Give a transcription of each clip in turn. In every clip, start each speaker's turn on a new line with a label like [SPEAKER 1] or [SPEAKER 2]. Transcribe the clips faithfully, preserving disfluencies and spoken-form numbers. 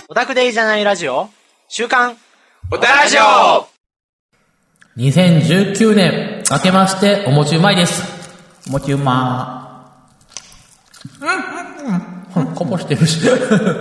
[SPEAKER 1] オタクでいいじゃないラジオ週刊
[SPEAKER 2] オタラジオ
[SPEAKER 3] にせんじゅうきゅうねん明けましてお餅うまいです。お餅うまー。うんうんうん。こぼしてるし。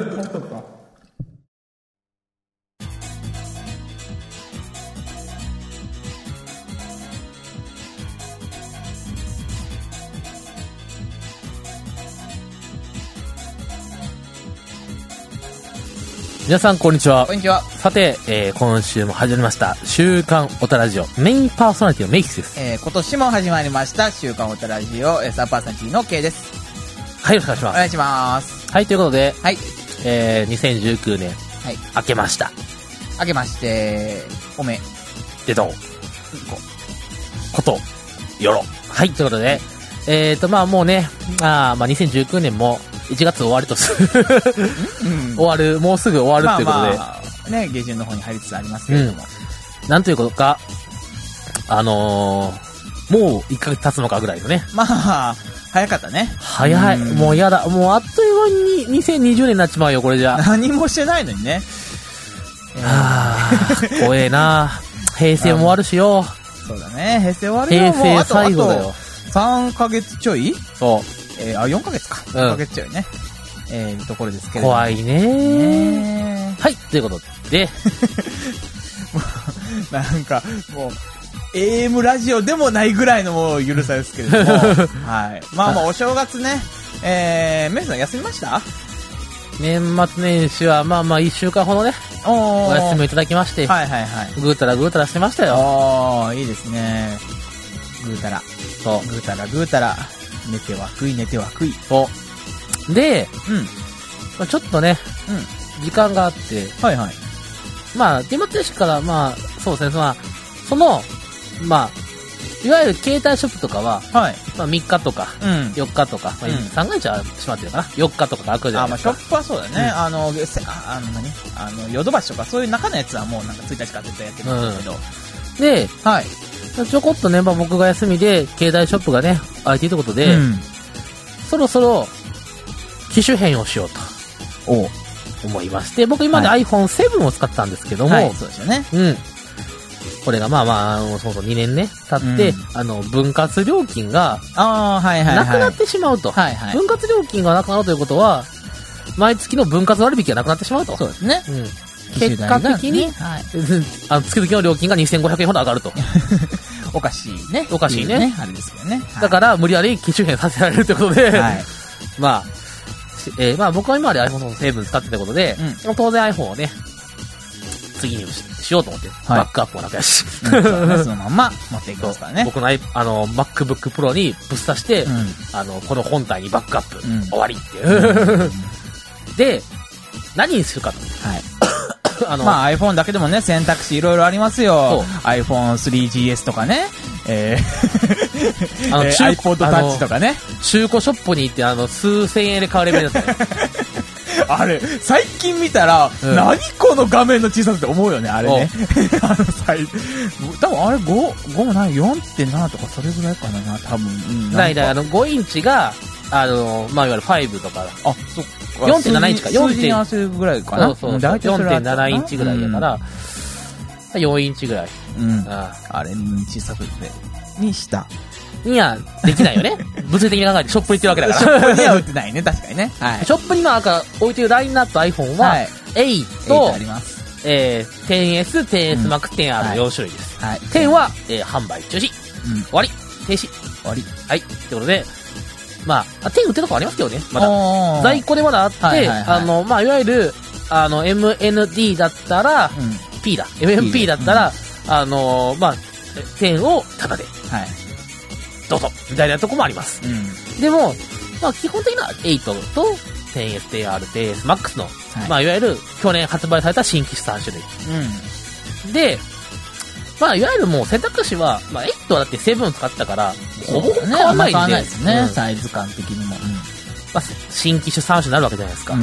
[SPEAKER 3] 皆さんこんにちは。
[SPEAKER 2] こんにちは。
[SPEAKER 3] さて、えー、今週も始まりました週刊オタラジオメインパーソナリティのメイキスです。
[SPEAKER 2] えー、今年も始まりました週刊オタラジオ、えー、サーパーソナリティの K です。
[SPEAKER 3] はい、よろしくお願いします。
[SPEAKER 2] お願いします。
[SPEAKER 3] はい、ということで、
[SPEAKER 2] はい、
[SPEAKER 3] えー、にせんじゅうきゅうねん、
[SPEAKER 2] はい、
[SPEAKER 3] 明けました。
[SPEAKER 2] 明けましておめ
[SPEAKER 3] でどうことよろ。はい、ということで、えーとまあもうね、あまあにせんじゅうきゅうねんもいちがつ終わりとする、うん、終わる、もうすぐ終わるということで、
[SPEAKER 2] まあまあね、下旬の方に入りつつありますけれども、
[SPEAKER 3] うん、なんということか、あのー、もういっかげつ経つのかぐらいのね。
[SPEAKER 2] まあ早かったね。
[SPEAKER 3] 早い、うん、もうやだ、もうあっという間ににせんにじゅうねんになっちまうよこれじゃ。
[SPEAKER 2] 何もしてないのにね。
[SPEAKER 3] えー、はぁ怖えな。平成も終わるしよ。
[SPEAKER 2] そうだね、平成終わるよ。
[SPEAKER 3] 平成最後だよ。
[SPEAKER 2] さんかげつちょい。
[SPEAKER 3] そう。
[SPEAKER 2] えー、あ、よんかげつか。よんかげつちょいね。うん、えー、ところですけれども。
[SPEAKER 3] 怖いねー。はい、ということで。
[SPEAKER 2] もうなんか、もう、エーエム ラジオでもないぐらいのもうゆるさですけれども。はい。まあまあ、お正月ね、えー、メイさん休みました？
[SPEAKER 3] 年末年始は、まあまあ、いっしゅうかんほどね、お, お休みをいただきまして、
[SPEAKER 2] はいはいはい。
[SPEAKER 3] ぐーたらぐーたらしてましたよ。
[SPEAKER 2] ああ、いいですね。ぐーたら。
[SPEAKER 3] そう。
[SPEAKER 2] ぐーたらぐーたら。寝ては食い、寝ては食い。
[SPEAKER 3] そう。で、
[SPEAKER 2] うん。
[SPEAKER 3] まあ、ちょっとね、うん、時間があって、
[SPEAKER 2] はいはい。
[SPEAKER 3] まあ、年末年始から、まあ、そうですね、まあ、その、まあ、いわゆる携帯ショップとかは、はい。まあ、みっかとか、うん、よっかとか、まあ、うん、さんがつは閉まってるかな。よっかとか開くじゃないですか。
[SPEAKER 2] あ、まあ、ショップはそうだね。うん、あの、ああの、何あの、ヨドバシとか、そういう中のやつはもうなんかついたちから絶対やってるんですけど。うん、で、はい。ちょこっとね、まあ、僕が休みで、携帯ショップがね、空いているということで、うん、そろそろ、機種変をしようと、思いまして、僕今まで アイフォンセブン を使ってたんですけども、はい、そうですよね。うん。これがまあまあ、そうそうにねんね、経って、うん、あの、分割料金が、ああ、はいはいはい。なくなってしまうと。はいはい。分割料金がなくなるということは、毎月の分割割引がなくなってしまうと。そうですね。うん。結果的に、はい、あの月々の料金がにせんごひゃくえんほど上がると。おかしいね。おかしいね。ねあれですけどね。はい、だから、無理やり機種変させられるということで、はい、まあ、えー、まあ僕は今まで アイフォンセブン 使ってたことで、うん、当然 iPhone をね、次に し, しようと思って、はい、バックアップもなくやし、うん、そのまんま持っていきますからね。僕のあの MacBook Pro にぶっ刺して、うん、あのこの本体にバックアップ、うん、終わりっていう、うん、で何にするかと、はい、あのまあ iPhone だけでもね選択肢いろいろありますよ。 アイフォンスリージーエス とかね、えー、あの、えー、iPod Touch とかね、中古ショップに行ってあの数千円で買うレベルだったね。あれ最近見たら、うん、何この画面の小ささって思うよねあれね。あの最多分あれ 5, 5もない よんてんなな とかそれぐらいかな多分、うん、だいたいあのごインチがあのまあいわゆるごとか、あそっか よんてんなな インチかよんてんに合わせるぐらいかな。そうそうそう よんてんなな インチぐらいだから、うん、よんインチぐらい、うん、あ, あれに小さくてにしたにはできないよね。物理的に考えてショップに行ってるわけだから。ショップには売ってないね、確かにね。はい、ショップに今置いてるラインナップ iPhone は、はい、エイト、えー、テンエス、テンエス Max、テンアール のよん種類です。はい、テンは、えー、販売中止、うん。終わり。停止。終わり。はい。ということで、まあ、テン売ってるとこありますけどね、まだ。在庫でまだあって、はいはいはい、あの、まあ、いわゆる、あの、エムエヌディー だったら、うん、P だ。エムエムピー だったら、うん、あの、まあ、テンをタダで。はい。どうぞみたいなとこもあります、うん、でも、まあ、基本的にはエイトと テンエス、テンアール、テンエス Max の、はい、まあ、いわゆる去年発売された新機種さん種類、うん、で、まあ、いわゆるもう選択肢は、まあ、エイトはだってセブン使ってたからほぼほぼ変わらないんで、ね、変わらないですね、うん、サイズ感的にも、うんまあ、新機種さん種になるわけじゃないですか、うん、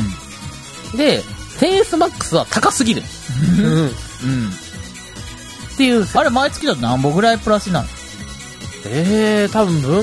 [SPEAKER 2] で テンエス Max は高すぎる、うんうん、っていうあれ毎月だと何本ぐらいプラスになるの？えー、多分分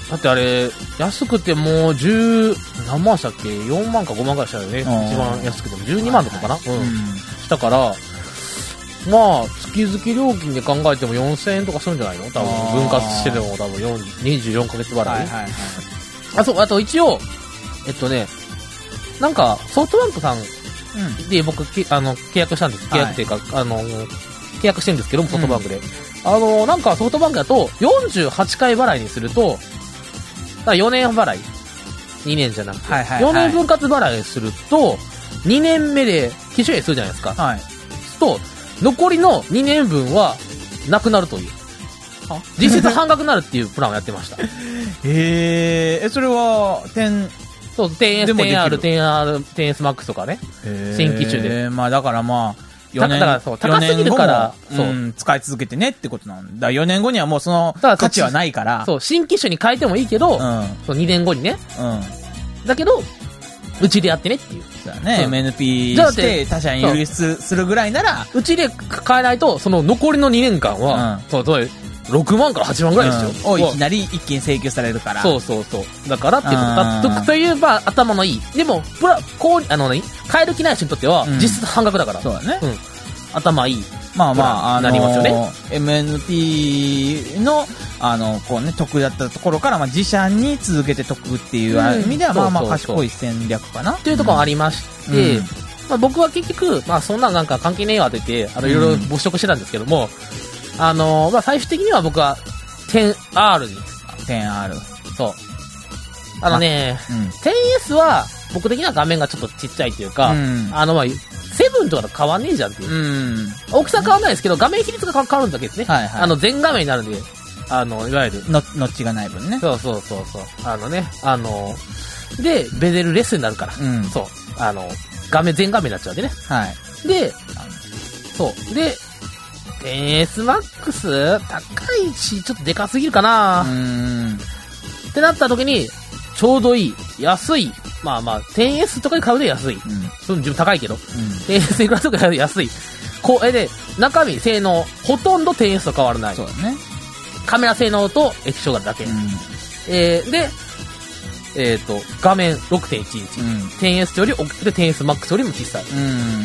[SPEAKER 3] だってあれ、安くてもうじゅう、何万したっけ ?よん 万かごまんぐらいしたよね。一番安くてもじゅうにまんとかかな、はいはいはい、うん。したから、まあ、月々料金で考えてもよんせんえんとかするんじゃないの多分、分割してでも多分にじゅうよんかげつ払い。はいはいはい。あ、そう、あと一応、えっとね、なんか、ソフトバンクさんで僕、うん、あの、契約したんです。契約っていうか、はい、あの、契約してるんですけども、ソフトバンクで。うん、あの、なんかソフトバンクだと、よんじゅうはちかい払いにすると、だからよねん払い。にねんじゃなくて。はいはいはい、よねん分割払いすると、にねんめで機種変するじゃないですか。はい。と、残りのにねんぶんは、なくなるという。実質半額になるっていうプランをやってました。
[SPEAKER 2] へえ、え、それは、点、
[SPEAKER 3] そう、テンエス、テンアール、テンアール、テンエスマックスとかね。新機種で。
[SPEAKER 2] まあだからまあ、よねん、
[SPEAKER 3] だからそう、高すぎるから、
[SPEAKER 2] そう、うん、使い続けてねってことなんだ。よねんごにはもうその価値はないから。
[SPEAKER 3] そう、新機種に変えてもいいけど、うん、そうにねんごにね。うん。だけど、うちでやってねっていう。
[SPEAKER 2] そうだね。うん、エムエヌピー して他社に輸出するぐらいなら。
[SPEAKER 3] うちで変えないと、その残りのにねんかんは、うん、そう、ろくまんからはちまんぐらいですよ。
[SPEAKER 2] うん、をいきなり一気に請求されるから。
[SPEAKER 3] そうそうそう。だからっていうことだという、まあ、頭のいい。でも、プラ、こう、あの、ね、変える気ない人にとっては、うん、実質半額だから。
[SPEAKER 2] そうだね。
[SPEAKER 3] うん。頭いい。
[SPEAKER 2] まあまあ、あのー、なりますよね。エムエヌピー の、あの、こうね、得だったところから、まあ自社に続けて得っていう意味では、まあまあ賢い戦略かな。
[SPEAKER 3] っていうところがありまして、うん、まあ僕は結局、まあそんななんか関係ねえわって言って、あの、いろいろ物色してたんですけども、うん、あのー、まあ最終的には僕は、テンアール に。
[SPEAKER 2] テンアール。
[SPEAKER 3] そう。あのね、うん、テンエス は、僕的には画面がちょっとちっちゃいっていうか、うん、あの、まあ、セブンとかと変わんねえじゃんっていう。うん、大きさ変わんないですけど、画面比率が変わるんだけですね。はいはい、あの、全画面になるんで、あの、いわゆる。
[SPEAKER 2] ノッチがない分ね。
[SPEAKER 3] そうそうそうそう。あのね、あの、で、ベゼルレスになるから。うん、そう。あの、画面、全画面になっちゃうんでね。はい。で、そう。で、テンエスマックス 高いし、ちょっとでかすぎるかな。うーん。ってなった時に、ちょうどいい、安い。まあまあ、テンエス とかに買うと安い。うん。その自分高いけど。うん。テンエス いくらとか買うと安い。こう、えで、中身、性能、ほとんど テンエス と変わらない。
[SPEAKER 2] そうだね。
[SPEAKER 3] カメラ性能と液晶画だけ。うん。えー、で、えっ、ー、と、画面 ろくてんいちインチ。うん。テンエス より大きくて テンエスマックス よりも小さい。うん。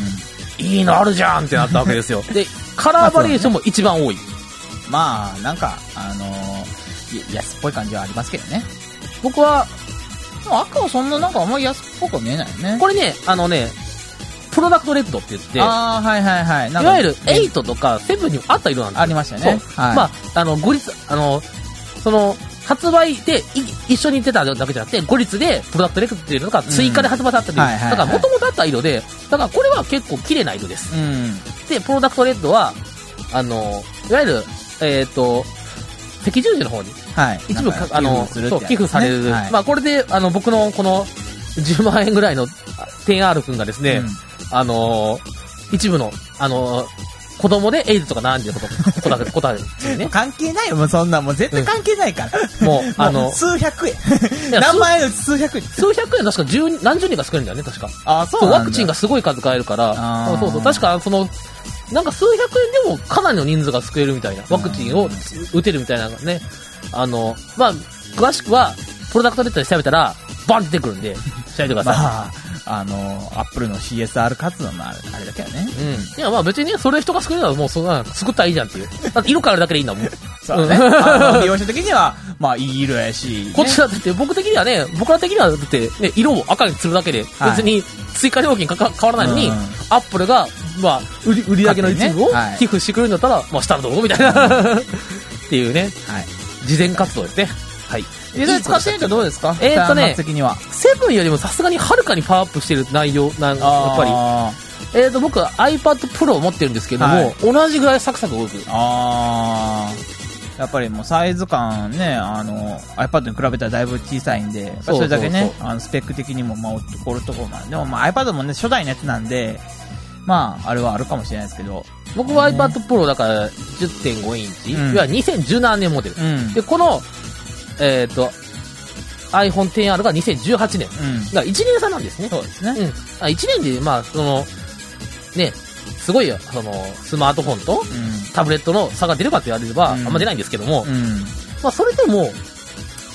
[SPEAKER 3] いいのあるじゃんってなったわけですよ。で、カラーバリエーションも一番多い。
[SPEAKER 2] まあ、なんか、あのー、安っぽい感じはありますけどね。
[SPEAKER 3] 僕は、
[SPEAKER 2] 赤はそんななんかあんまり安っぽくは見えないよね。
[SPEAKER 3] これね、あのね、プロダクトレッドって言って、
[SPEAKER 2] ああ、はいはいはい。
[SPEAKER 3] いわゆるはちとかななにもあった色なんですよ。
[SPEAKER 2] ありましたよね。
[SPEAKER 3] そう。はい、まあ、あの、後日、あの、その、発売で一緒に出ただけじゃなくて、後日でプロダクトレッドっていうのが追加で発売されたという、うんはいはいはい、だから元々あった色で、だからこれは結構綺麗な色です。うん、で、プロダクトレッドは、あの、いわゆる、えっ、ー、と、赤十字の方に、はい、一部あのそう寄付される、はい、まあこれであの僕のこのじゅうまんえんぐらいの テンアール 君がですね、うん、あの一部のあの子供でエイズとか並んでること子だけ子だけね
[SPEAKER 2] 関係ないよもうそんなもう絶対関係ないから、うん、もうあの数百円何万円のうち数百円
[SPEAKER 3] 数百円確か十何十人が救えるんだよね確か
[SPEAKER 2] あそう
[SPEAKER 3] ワクチンがすごい数買えるからそうそうそう確かそのなんか数百円でもかなりの人数が救えるみたいなワクチンを打てるみたいなねあのまあ詳しくはプロダクトレッドで調べたらバンって出てくるんで調べてください、まあ
[SPEAKER 2] あの、アップルの シーエスアール 活動のあれだけどね。
[SPEAKER 3] うん。いや、まあ別にね、それ人が救えるのはもうそんな、救ったらいいじゃんっていう。だって色変えるだけでいいんだもん。
[SPEAKER 2] そうね。あの、利用者的には、まあいい色やし、ね。
[SPEAKER 3] こっちだって僕的にはね、僕ら的にはだって、ね、色を赤にするだけで、別に追加料金かか変わらないのに、うん、アップルが、まあ、売り、売り上げの一部を寄付してくれるんだったら、まあしたらどうみたいな。っていうね。はい。慈善活動ですね。はい。
[SPEAKER 2] え、それ使ってみてどうですか？
[SPEAKER 3] えーっとね、
[SPEAKER 2] 的には
[SPEAKER 3] セブンよりもさすがにはるかにパワーアップしてる内容なんやっぱり。えーっと僕は iPad Pro を持ってるんですけども、はい、同じぐらいサクサク動く。
[SPEAKER 2] あー。やっぱりもうサイズ感ね、あの iPad に比べたらだいぶ小さいんで、それだけね、あのスペック的にもまあおるところなんで、でもまあ iPad もね初代のやつなんで、まああれはあるかもしれないですけど。
[SPEAKER 3] 僕は iPad Pro だから じゅってんご インチ、うん、いわゆるにせんじゅうななねんモデル。うん、でこのえっ、ー、と、iPhone テンアール がにせんじゅうはちねん。うん。だからいちねん差なんですね。
[SPEAKER 2] そうですね。
[SPEAKER 3] うん。いちねんで、まあ、その、ね、すごいよ、その、スマートフォンと、うん、タブレットの差が出るかって言われれば、うん、あんま出ないんですけども、うん、まあ、それでも、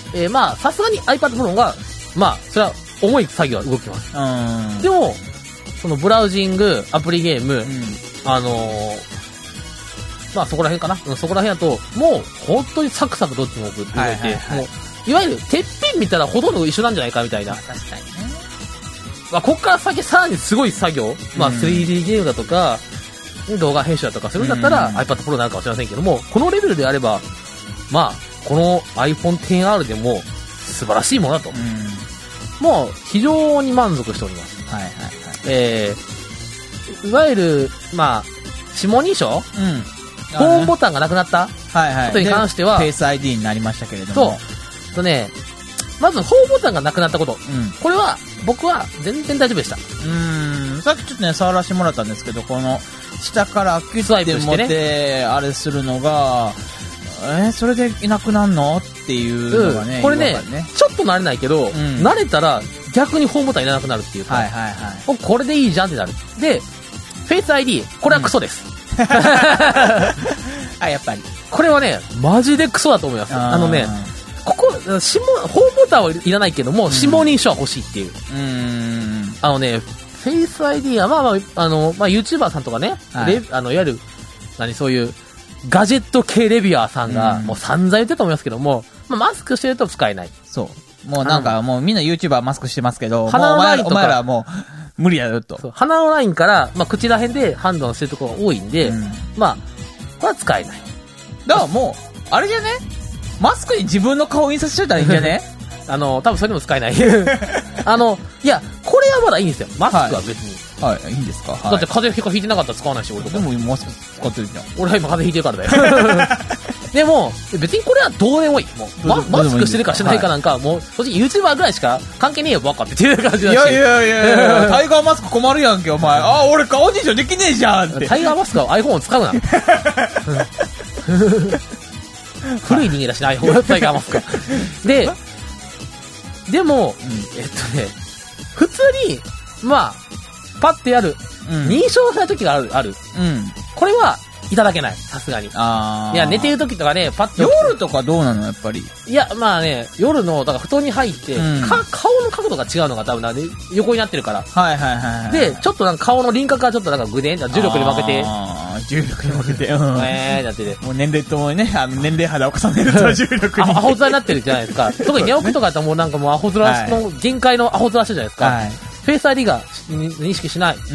[SPEAKER 3] えー、まあ、さすがに iPad Pro が、まあ、それは重い作業は動きます。
[SPEAKER 2] うん。
[SPEAKER 3] でも、そのブラウジング、アプリゲーム、うん、あのー、まあそこら辺かな、うん、そこら辺だと、もう本当にサクサクどっちも動いて、はいはいはい、もう、いわゆるてっぺん見たらほとんど一緒なんじゃないかみたいな。
[SPEAKER 2] 確かにね。
[SPEAKER 3] まあ、こっから先さらにすごい作業、まあ スリーディー ゲームだとか、動画編集だとかするんだったら、うん、iPad Pro になるかもしれませんけども、このレベルであれば、まあ、この iPhone テンアール でも素晴らしいものだと。うん、もう非常に満足しております。
[SPEAKER 2] はいはいはい。
[SPEAKER 3] えー、いわゆる、まあ、指紋認証、うん、ホームボタンがなくなったことに関しては、
[SPEAKER 2] はいはい、フェイス アイディー になりましたけれども。
[SPEAKER 3] そう。とね、まずホームボタンがなくなったこと。うん、これは、僕は全然大丈夫でした。う
[SPEAKER 2] ーん、さっきちょっとね、触らせてもらったんですけど、この、下からキュッて持って、ね、あれするのが、えー、それでいなくなるのっていうのがね、
[SPEAKER 3] うん、これね、ねちょっと慣れないけど、うん、慣れたら逆にホームボタンいらなくなるっていうか、はいはいはい、これでいいじゃんってなる。で、フェイス アイディー、これはクソです。うん、
[SPEAKER 2] あ、やっぱり。
[SPEAKER 3] これはね、マジでクソだと思います。あ, あのね、ここ、指紋、ホームボタンはいらないけども、指紋認証は欲しいっていう。うーん、あのね、フェイス アイディー は、まあまあ、あの、まあ、YouTuber さんとかね、はい、あの、いわゆる、何、そういう、ガジェット系レビュアーさんが、もう散々言ってたと思いますけども、まあ、マスクしてると使えない。
[SPEAKER 2] そう。もうなんか、もうみんな YouTuber マスクしてますけど、鼻のラインとかお前らはもう、無理やよと。
[SPEAKER 3] そう。鼻のラインから、まあ、口ら辺で判断してるところが多いんで、うん、まあ、これは使えない。
[SPEAKER 2] だからもう、あれじゃねマスクに自分の顔印刷してたらいいんじゃね
[SPEAKER 3] あの、多分それでも使えない。あの、いや、これはまだいいんですよ。マスクは別に。
[SPEAKER 2] はい、はい、いいんですか、はい、
[SPEAKER 3] だって風邪結構ひいてなかったら使わないし、俺とか。
[SPEAKER 2] でも今マスク使ってるじゃん。
[SPEAKER 3] 俺は今風邪ひいてるからだよ。でも、別にこれはどうでもいい。もう、ま、マスクしてるかしてないかなんか、はい、もう、正直 YouTuber ぐらいしか関係ねえよ、バカってっていう感じだし。い
[SPEAKER 2] やいやいやいやタイガーマスク困るやんけ、お前。あ、俺顔認証できねえじゃんって。
[SPEAKER 3] タイガーマスクは iPhone を使うな。古い人間だしな、iPhone タイガーマスク。で、でも、うん、えっとね、普通に、まあ、パッてやる、うん、認証された時がある、ある。うん。これは、いただけない。さすがに。ああ。いや、寝てる時とかね、パッと。
[SPEAKER 2] 夜とかどうなのやっぱり。
[SPEAKER 3] いや、まあね、夜の、だから布団に入って、うん、か顔の角度が違うのが多分なんで、横になってるから。
[SPEAKER 2] はいはいはい、はい。
[SPEAKER 3] で、ちょっとなんか顔の輪郭がちょっとなんかグデン、重力に負けて。
[SPEAKER 2] ああ、重力に負けて。うん。
[SPEAKER 3] えー、なってて。
[SPEAKER 2] もう年齢ともね、あの、年齢肌を重ねると重力に。
[SPEAKER 3] アホ面になってるじゃないですか。特に寝起きとかだったらもうなんかもうアホ面の限界のアホ面してるじゃないですか。はい。フェイス アイディー が認識しない。うん。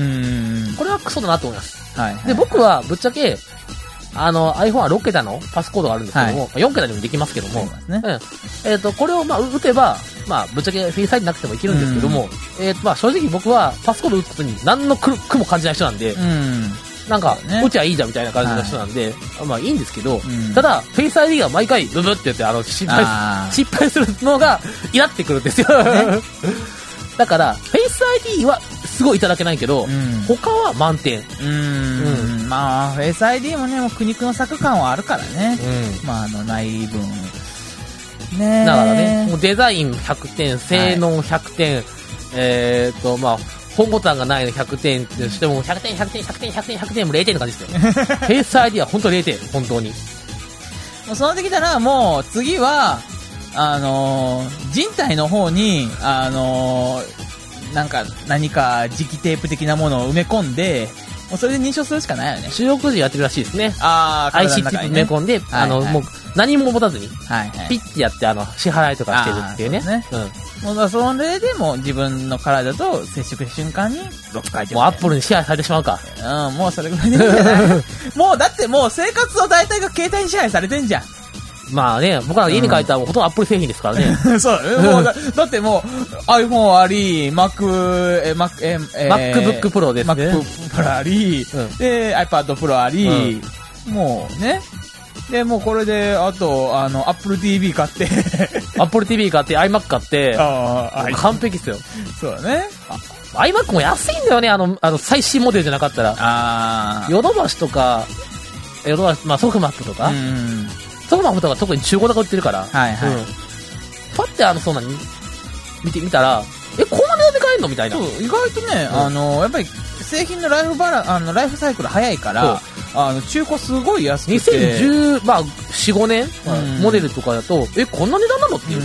[SPEAKER 3] これはクソだなと思います。はい、はい。で、僕はぶっちゃけ、あの、iPhone はろくけたのパスコードがあるんですけども、はい、よんけたでもできますけども、ね、うん。えっ、ー、と、これをまあ打てば、まあ、ぶっちゃけフェイス アイディー なくてもいけるんですけども、うん、えっ、ー、と、まあ、正直僕はパスコード打つことに何の苦も感じない人なんで、うん、なんか、ね、打ちゃいいじゃんみたいな感じの人なんで、はい、まあいいんですけど、うん、ただ、フェイス アイディー が毎回ブブって言って、あの、失敗、失敗するのが、イラってくるんですよ。ね、だから、フェイス アイディー はすごいいただけないけど、うん、他は満点。う
[SPEAKER 2] ーん。うん、まあ、フェイス アイディー もね、もう苦肉の策感はあるからね。うん、まあ、あの、ない分。ね
[SPEAKER 3] だからね、もうデザインひゃくてん、性能ひゃくてん、はい、えーと、まあ、本ボタンがないのひゃくてんってしても、ひゃくてん、ひゃくてん、ひゃくてん、ひゃくてん、ひゃくてん、もうれいてんの感じですよ。フェイス アイディー は本当れいてん、本当に。
[SPEAKER 2] もうそうなってきたら、もう次は、あのー、人体の方に、あのー、なんか、何か磁気テープ的なものを埋め込んで、もうそれで認証するしかないよね。
[SPEAKER 3] 収録時やってるらしいですね。
[SPEAKER 2] ああ、
[SPEAKER 3] アイシー チップ埋め込んで、はいはい、あの、もう、何も持たずに、はいはい、ピッてやって、あの、支払いとかしてるっていうね。そうね。
[SPEAKER 2] うん。もうだそれでも自分の体と接触した瞬間にロック解除。
[SPEAKER 3] もうアップルに支配されてしまうか。
[SPEAKER 2] うん、もうそれぐらいでいいんじゃないもうだってもう生活の大体が携帯に支配されてんじゃん。
[SPEAKER 3] まあね、僕ら家に帰ったらほとんどアップル製品ですからね。
[SPEAKER 2] そう、もうだ、だってもう iPhone あり、Mac、え、Mac、え、
[SPEAKER 3] え MacBook Pro ですね。
[SPEAKER 2] MacBook Pro あり、うん、で、iPad Pro あり、うん、もうね。で、もうこれで、あと、あの、Apple ティーブイ 買って。
[SPEAKER 3] Apple ティーブイ 買って、iMac 買って、あ完璧っすよ。
[SPEAKER 2] そうだね。
[SPEAKER 3] iMac も安いんだよね、あの、あの、最新モデルじゃなかったら。あヨドバシとか、ヨドバシ、まあ、ソフマップとか。うんソフマップとか特に中古とか売ってるから。はいはい。うん。パッてあの、そうなに、見てみたら、え、こんな値段で買えんのみたいな。
[SPEAKER 2] そう、意外とね、うん、あの、やっぱり、製品のライフバラ、あの、ライフサイクル早いから、あの、中古すごい安くて。
[SPEAKER 3] にせんじゅう、まあ、よん、ごねん、うん、モデルとかだと、え、こんな値段なのっていう。うん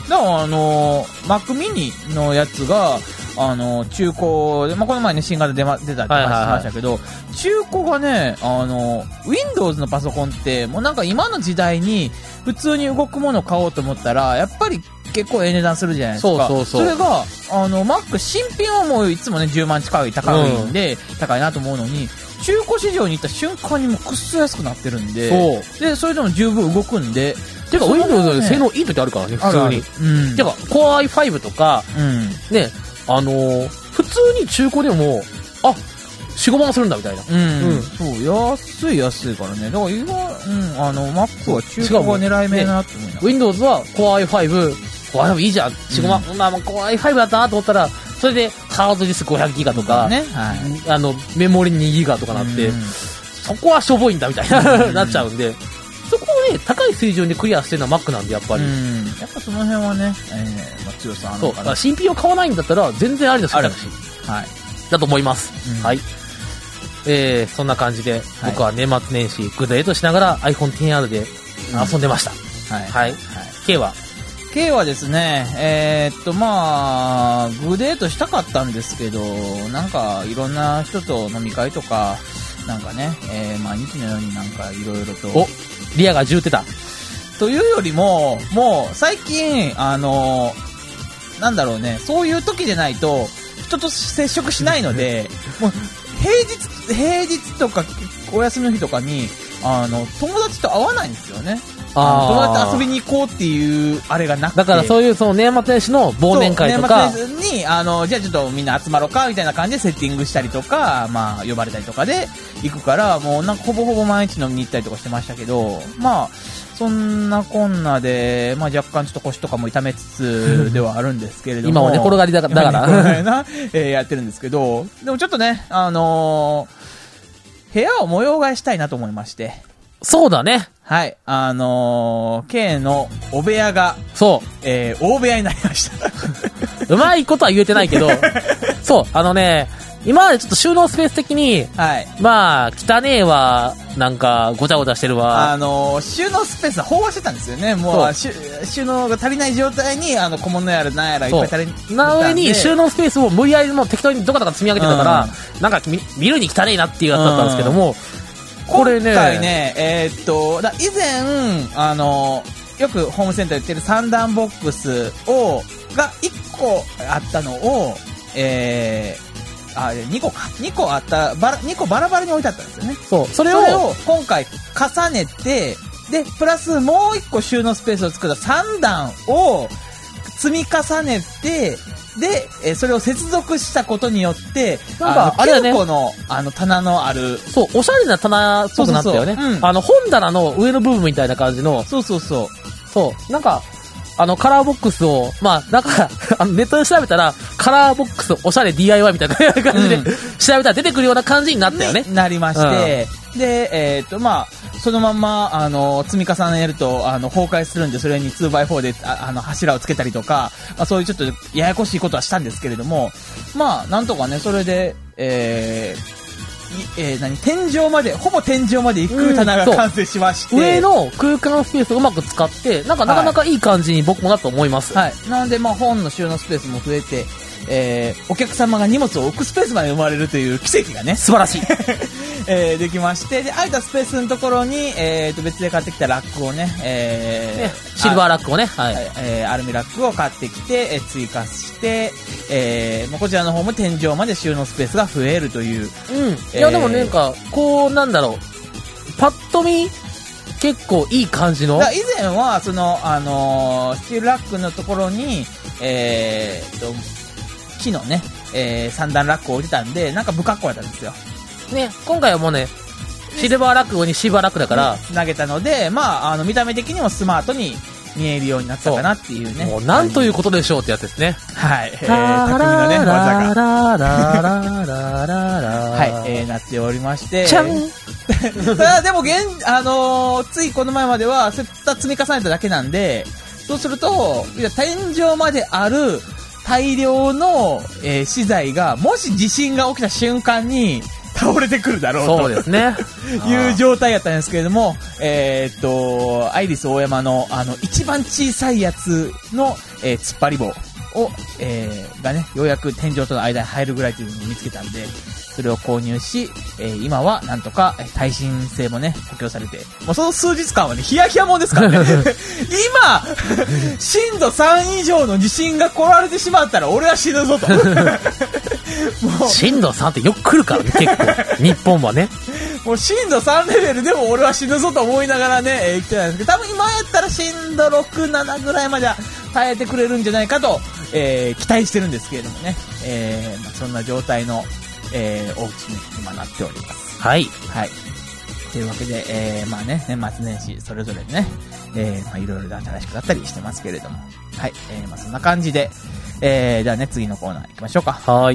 [SPEAKER 2] だからあのー、Mac mini のやつが、あのー、中古で、まあ、この前ね、新型出ま、出たって話しましたけど、はいはいはい、中古がね、あのー、Windows のパソコンって、もうなんか今の時代に、普通に動くものを買おうと思ったら、やっぱり結構ええ値段するじゃないですか。
[SPEAKER 3] そうそうそう。
[SPEAKER 2] それが、あの、Mac 新品はもういつもね、じゅうまん近い高いんで、うん、高いなと思うのに、中古市場に行った瞬間にもくっそ安くなってるんで、
[SPEAKER 3] そう。
[SPEAKER 2] で、それでも十分動くんで、
[SPEAKER 3] てか、Windows で性能いい時あるからね、普通に。あるあるうん。てか、Core アイファイブ とか、うん、ね、あのー、普通に中古でも、あ、よん、ごまんするんだみたいな。
[SPEAKER 2] うん。うん、そう、安い安いからね。だから今、うん、あの、Mac は中古が狙い目だなって思いな、
[SPEAKER 3] ね。Windows は Core アイファイブ、Core アイファイブいいじゃん。よん、ごまん、うん、まあ、Core アイファイブ だったなと思ったら、それでハードディスクごひゃくギガとか、ね、はい、あの、メモリにギガとかなって、うん、そこはしょぼいんだみたいな、うん、なっちゃうんで、そこをね、高い水準でクリアしてるのは Mac なんで、やっぱり。うん、
[SPEAKER 2] やっぱその辺はね、えー、まあ、強さあるのかな。
[SPEAKER 3] そう、新品を買わないんだったら、全然ありの選択肢。はい。だと思います。うん、はい。えー、そんな感じで、僕は年末年始、グデートしながら アイフォンテンアール で遊んでました。うん、はい。はい。はい。K は
[SPEAKER 2] ?K はですね、えー、っと、まあ、グデートしたかったんですけど、なんか、いろんな人と飲み会とか、なんかね、えー、毎日のようになんかいろいろと。
[SPEAKER 3] お、リアがじゅうってた。
[SPEAKER 2] というよりも、もう、最近、あの、なんだろうね、そういう時でないと、人と接触しないので、もう、平日、平日とか、お休みの日とかに、あの、友達と会わないんですよね。あ友達と遊びに行こうっていう、あれがなくて。
[SPEAKER 3] だからそういう、その年末年始の忘年会とか。
[SPEAKER 2] 年末年始に、あの、じゃあちょっとみんな集まろうか、みたいな感じでセッティングしたりとか、まあ、呼ばれたりとかで行くから、もうなんかほぼほぼ毎日飲みに行ったりとかしてましたけど、まあ、そんなこんなで、まあ若干ちょっと腰とかも痛めつつではあるんですけれども。
[SPEAKER 3] 今は寝転がりだから。だから
[SPEAKER 2] な、えー、やってるんですけど、でもちょっとね、あのー、部屋を模様替えしたいなと思いまして。
[SPEAKER 3] そうだね。
[SPEAKER 2] はい。あのー、K のお部屋が、
[SPEAKER 3] そう。
[SPEAKER 2] えー、大部屋になりました。
[SPEAKER 3] うまいことは言えてないけど、そう、あのね、今までちょっと収納スペース的に、はい。まあ、汚ねえわ、なんか、ごちゃごちゃしてるわ。
[SPEAKER 2] あのー、収納スペースは飽和してたんですよね。もう、収納が足りない状態に、あの、小物やらなんやらいっぱい足りない。
[SPEAKER 3] な上に、収納スペースを無理やりもう適当にどかどか積み上げてたから、うん、なんか見、見るに汚ねえなっていうやつだったんですけども、うんこれね。今回ね、えー、っと、だ以前、あの、よくホームセンターで売ってるさん段ボックスを、がいっこあったのを、えー、あ、にこか。にこあった、ばら、にこバラバラに置いてあったんですよね。 そう。
[SPEAKER 2] それを、それを今回重ねて、で、プラスもういっこ収納スペースを作ったさん段を積み重ねて、で、えー、それを接続したことによって、なんか、あれだね。きゅうこの、あの、棚のある。
[SPEAKER 3] そう、おしゃれな棚っぽくなったよね。そうそうそううん、あの、本棚の上の部分みたいな感じの。
[SPEAKER 2] そうそうそう。
[SPEAKER 3] そう、なんか、あの、カラーボックスを、まあ、なんか、あの、ネットで調べたら、カラーボックスおしゃれ ディーアイワイ みたいな感じで、うん、調べたら出てくるような感じになったよね。
[SPEAKER 2] なりまして、うん、で、えー、っと、まあ、そのまんま、あの、積み重ねると、あの、崩壊するんで、それに ツーバイフォー で、あ, あの、柱をつけたりとか、まあ、そういうちょっと、ややこしいことはしたんですけれども、まあ、なんとかね、それで、えー、えー、何天井まで、ほぼ天井まで行く棚が完成しまして、
[SPEAKER 3] うん、上の空間スペースをうまく使って、なんかなかなかいい感じに僕もなと思います。
[SPEAKER 2] はい。なので、まあ、本の収納スペースも増えて、えー、お客様が荷物を置くスペースまで生まれるという奇跡がね、
[SPEAKER 3] 素晴らしい。
[SPEAKER 2] えー、できまして、で、空いたスペースのところに、えーと、別で買ってきたラックをね、えー、
[SPEAKER 3] ね、シルバーラックをね、はい。
[SPEAKER 2] えー、アルミラックを買ってきて、えー、追加して、えー、こちらの方も天井まで収納スペースが増えるという。
[SPEAKER 3] うん。いや、でもなんか、こう、なんだろう、パッと見、結構いい感じの。
[SPEAKER 2] 以前は、その、あのー、スチールラックのところに、えーと、木のね、えー、三段ラックを置いてたんで、なんか不格好だったんですよ。
[SPEAKER 3] ね、今回はもうね、シルバーラックにシルバーラックだから、
[SPEAKER 2] 投げたので、まあ、あの、見た目的にもスマートに見えるようになったかなっていうね。
[SPEAKER 3] もう、なんということでしょうってやつですね。
[SPEAKER 2] はい。えー、匠のね、技が。はい、えー、なっておりまして。
[SPEAKER 3] ちゃん
[SPEAKER 2] ただ、でも、現、あのー、ついこの前までは、そういった積み重ねただけなんで、そうすると、天井まである大量の、えー、資材が、もし地震が起きた瞬間に、倒れてくるだろうと。
[SPEAKER 3] そうですね。
[SPEAKER 2] いう状態やったんですけれども、えー、っと、アイリス大山の、あの、一番小さいやつのえー、突っ張り棒を、えー、がね、ようやく天井との間に入るぐらいというのを見つけたんで、それを購入し、えー、今はなんとか耐震性もね、補強されて、もうその数日間はね、ヒヤヒヤもんですからね。今、震度さん以上の地震が来られてしまったら俺は死ぬぞと。も
[SPEAKER 3] う震度さんってよく来るからね、結構。日本はね。
[SPEAKER 2] もう震度さんレベルでも俺は死ぬぞと思いながらね、えー、来てたんですけど、多分今やったら震度ろく、ななぐらいまでは耐えてくれるんじゃないかと、えー、期待してるんですけれどもね。えー、まあ、そんな状態の、えー、お家に今なっております。
[SPEAKER 3] はい。
[SPEAKER 2] はい。というわけで、えー、まあね、年末年始、それぞれね、えー、まあいろいろと新しくなったりしてますけれども。はい。えー、まあそんな感じで、えー、ではね、次のコーナー行きましょうか。
[SPEAKER 3] はい。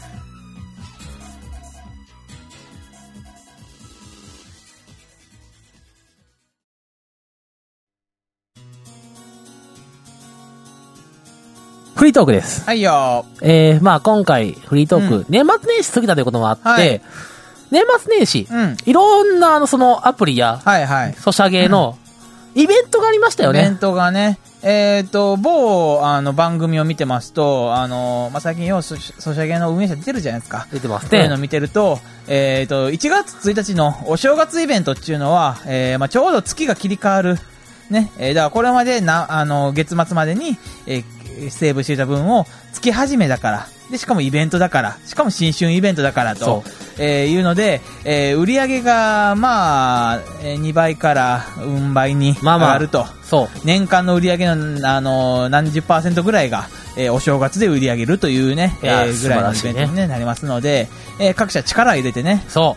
[SPEAKER 3] フリートークです。
[SPEAKER 2] はいよ
[SPEAKER 3] ー。えー、まあ今回、フリートーク、うん、年末年始過ぎたということもあって、はい、年末年始、うん、いろんな、あの、その、アプリや、
[SPEAKER 2] はいはい。
[SPEAKER 3] ソシャゲの、イベントがありましたよね。
[SPEAKER 2] イベントがね、えっ、ー、と、某、あの、番組を見てますと、あの、まあ、最近、よう、ソシャゲの運営者出てるじゃないですか。
[SPEAKER 3] 出てますね。
[SPEAKER 2] そういうのを見てると、えっ、ー、と、いちがつついたちのお正月イベントっていうのは、えー、まあ、ちょうど月が切り替わる。ね、えー、だからこれまでな、あの、月末までに、えー、セーブしていた分を月始めだから、で、しかもイベントだから、しかも新春イベントだからと、えー、いうので、えー、売り上げが、まあ、えー、にばいからうん倍に上がると。まあまあ、そう。年間の売り上げの、あのー、何十パーセントぐらいが、えー、お正月で売り上げるというね、えー、ぐらいのイベントに、ね、なりますので、えー、各社力入れてね、
[SPEAKER 3] そう。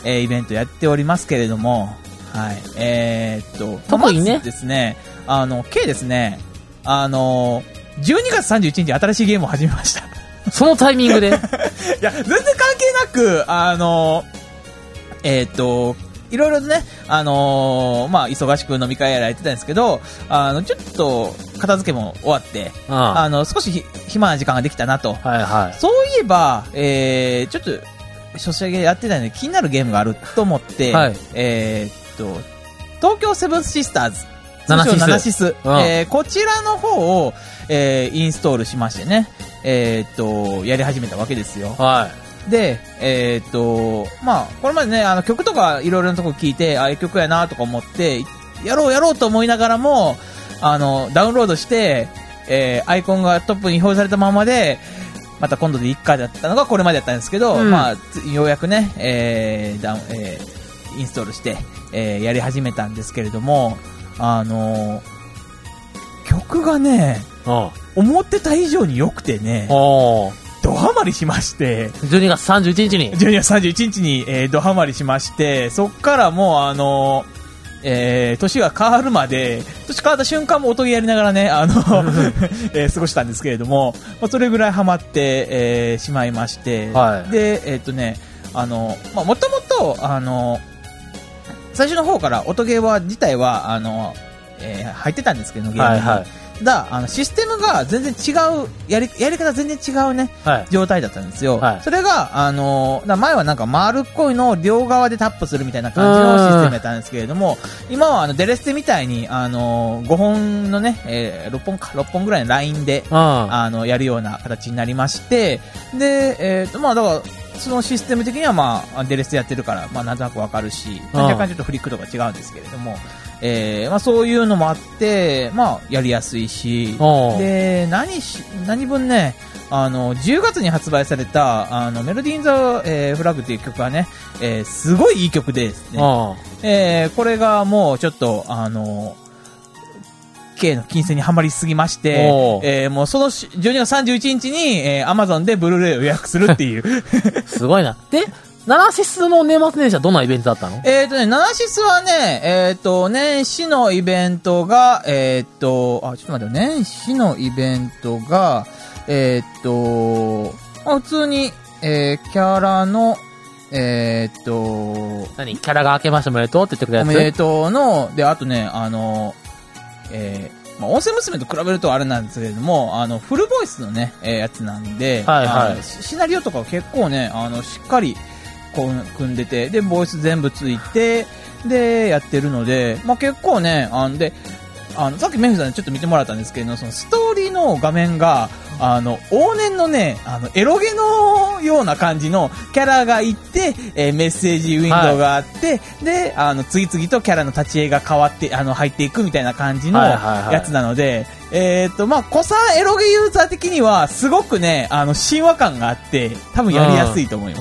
[SPEAKER 2] えー、イベントやっておりますけれども、はい。えー、っと、
[SPEAKER 3] 特にね、
[SPEAKER 2] まずですね、あの、計ですね、あのー、じゅうにがつさんじゅういちにち新しいゲームを始めました。
[SPEAKER 3] そのタイミングでい
[SPEAKER 2] や、全然関係なく、あの、えっ、ー、と、いろいろね、あのー、まあ、忙しく飲み会やらやってたんですけど、あの、ちょっと、片付けも終わって、あああの、少し暇な時間ができたなと。
[SPEAKER 3] はいはい。
[SPEAKER 2] そういえば、えー、ちょっと、ソシャゲやってたので気になるゲームがあると思って、はい、えっと、東京セブンスシスターズ。
[SPEAKER 3] ナナシス。
[SPEAKER 2] ナナシス。うん、えー、こちらの方を、えー、インストールしましてね、えー、っと、やり始めたわけですよ。
[SPEAKER 3] はい。
[SPEAKER 2] で、えー、っと、まあ、これまでね、あの、曲とかいろいろなとこ聞いて、ああいう曲やなとか思って、やろうやろうと思いながらも、あの、ダウンロードして、えー、アイコンがトップに表示されたままで、また今度でいっかいだったのがこれまでだったんですけど、うん、まあ、ようやくね、えー、ダウン、えー、インストールして、えー、やり始めたんですけれども、あのー、曲がね、ああ思ってた以上に良くてね、ドハマりしまして、
[SPEAKER 3] じゅうにがつさんじゅういちにちに。
[SPEAKER 2] じゅうにがつさんじゅういちにちに、えー、ドハマりしまして、そっからもうあのー、えー、年が変わるまで、年変わった瞬間も音ゲーやりながらね、あの、えー、過ごしたんですけれども、まあ、それぐらいハマって、えー、しまいまして、はい、で、えっとね、あの、まあ、もともと、あの、最初の方から音ゲーは自体はあの、えー、入ってたんですけどゲームに、はいはい、だあのシステムが全然違うやりやり方全然違うね、はい、状態だったんですよ、はい、それがあのだ前はなんか丸っこいのを両側でタップするみたいな感じのシステムだったんですけれども、今はあのデレステみたいにあのごほんのね、えー、ろっぽんかろっぽんぐらいのラインであのやるような形になりまして、でえっとまあだからそのシステム的にはまあデレステやってるから、まあ、なんとなくわかるし、若干ちょっとフリックとか違うんですけれども、えーまあ、そういうのもあって、まあ、やりやすいし、で何し何分ね、あのじゅうがつに発売されたあのメロディー・イン・ザ・えー、フラッグという曲はね、えー、すごいいい曲でですね、えー、これがもうちょっとあのK の金銭にはまりすぎまして、えー、もうそのじゅうにがつさんじゅういちにちに、えー、Amazon でブルーレイを予約するっていう
[SPEAKER 3] すごいな。でナナシスの年末年始はどんなイベントだったの？
[SPEAKER 2] えっとね、ナナシスはね、えっと、年始のイベントが、えっと、あ、ちょっと待ってよ、年始のイベントが、えっと、まあ、普通に、えー、キャラの、えっと、
[SPEAKER 3] 何キャラが明けましておめでとうって言ってくれるやつ？
[SPEAKER 2] おめでとうの、で、あとね、あの、えー、まあ、音声娘と比べるとあれなんですけれども、あの、フルボイスのね、えー、やつなんで、はいはい、シナリオとか結構ね、あの、しっかり、こう、組んでて、で、ボイス全部ついて、で、やってるので、まあ、結構ね、あの、で、あの、さっきメフさんにちょっと見てもらったんですけど、そのストーリーの画面が、あの、往年のね、あの、エロゲのような感じのキャラがいて、えー、メッセージウィンドウがあって、はい、で、あの、次々とキャラの立ち絵が変わって、あの、入っていくみたいな感じのやつなので、はいはいはい、えーっと、まあ、古参エロゲユーザー的には、すごくね、あの、親和感があって、多分やりやすいと思います。
[SPEAKER 3] うん、